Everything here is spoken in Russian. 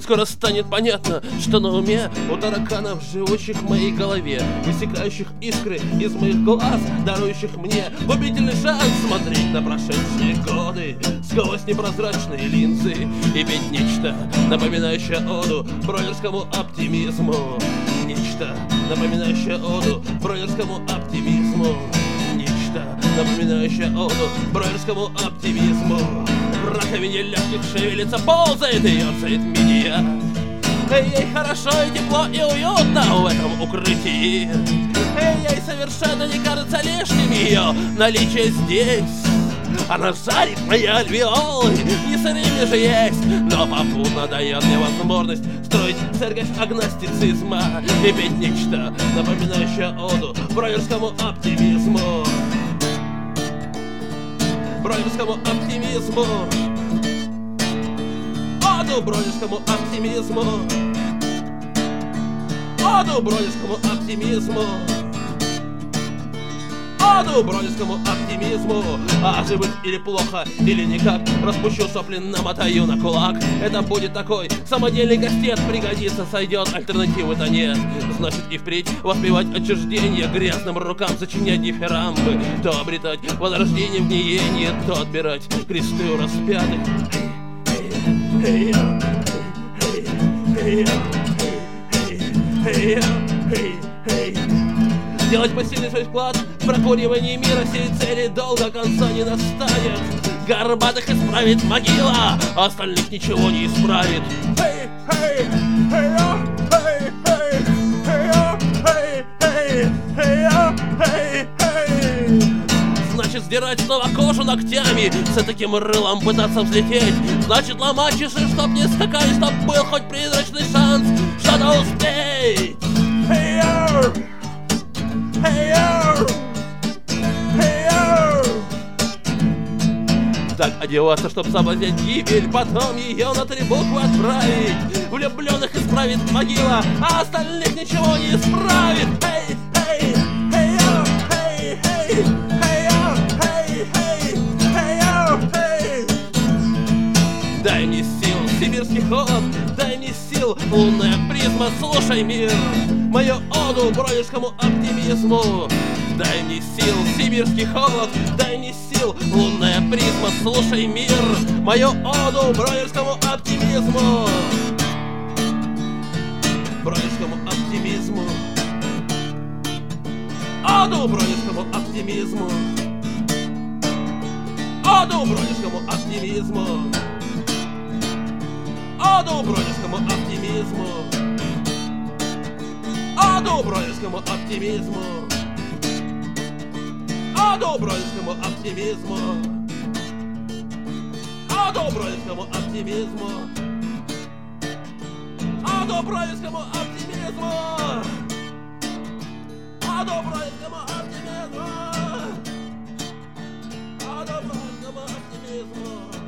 Скоро станет понятно, что на уме у тараканов, живущих в моей голове, высекающих искры из моих глаз, дарующих мне губительный шанс смотреть на прошедшие годы сквозь непрозрачные линзы и петь нечто, напоминающее оду бройлерскому оптимизму. Нечто, напоминающее оду бройлерскому оптимизму. Нечто, напоминающее оду бройлерскому оптимизму. В раковине легких шевелится, ползает и ерзает медиа. Эй, хорошо и тепло и уютно в этом укрытии. Эй, совершенно не кажется лишним ее наличие здесь. Она жарит мои альвеолы, не сырыми же есть, но попутно дает мне возможность строить церковь агностицизма и петь нечто, напоминающее оду бройлерскому оптимизму. Бройлерскому оптимизму. Оду бройлерскому оптимизму. Оду бройлерскому оптимизму. Оду бройлерскому оптимизму. А живет или плохо, или никак, распущу сопли, намотаю на кулак. Это будет такой самодельный кастет, пригодится, сойдет, альтернативы-то нет. Значит и впредь воспевать отчуждение, грязным рукам сочинять дифирамбы, то обретать возрождение в гниении, то отбирать кресты у распятых. Делать посильный свой вклад в прокуривание мира, сей цели долго конца не настанет. Горбатых исправит могила, а остальных ничего не исправит. Значит сдирать снова кожу ногтями, с таким рылом пытаться взлететь. Значит ломать чеши, чтоб не скакали, чтоб был хоть призрачный шанс что-то успеть. Так одеваться, чтоб соблазнять гибель, потом ее на 3 буквы отправить. Влюбленных исправит могила, а остальных ничего не исправит. Дай мне сил, сибирский холод, дай мне сил, лунная призма, слушай мир, мою оду бройлерскому оптимизму. Дай мне сил, сибирский холод, дай мне сил, лунная призма, слушай мир, мою оду бройлерскому оптимизму. Бройлерскому оптимизму. Оду бройлерскому оптимизму. Оду бройлерскому оптимизму. Оду бройлерскому оптимизму. Оду бройлерскому оптимизму. Оду бройлерскому оптимизму. Оду бройлерскому оптимизму. Оду бройлерскому оптимизму. Оду бройлерскому оптимизму. Оду бройлерскому оптимизму.